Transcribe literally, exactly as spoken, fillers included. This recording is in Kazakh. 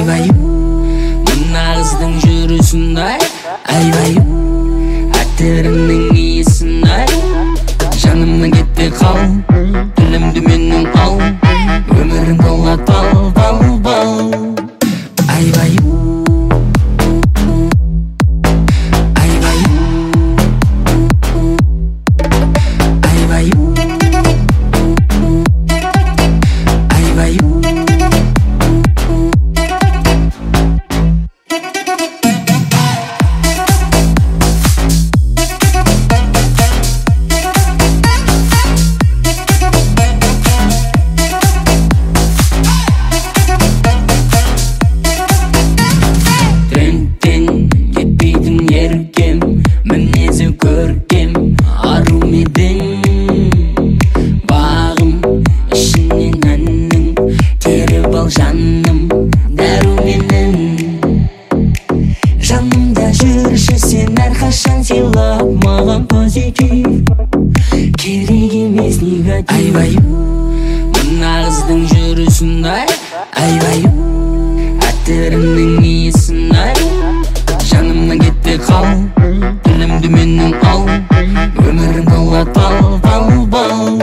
Айбай мына қыздың жүрісін ай, айбай әтірінің иісін ай, жанымнан кетпей қал, тілімді менің ал, өмірің тола тал, тал, бал. Айбай көркем ару медің бағым ішінен әннің теріп ал жаным дәру менің жанымда жүрші сен әрқашан сыйлап маған позитив керек емес негатив. Айбай мына қыздың жүрісін ай, айбай әтірінің иісін ай, жанымнан кетпей қал, тілімді менің ал, өмірің тола тал, тал, бал.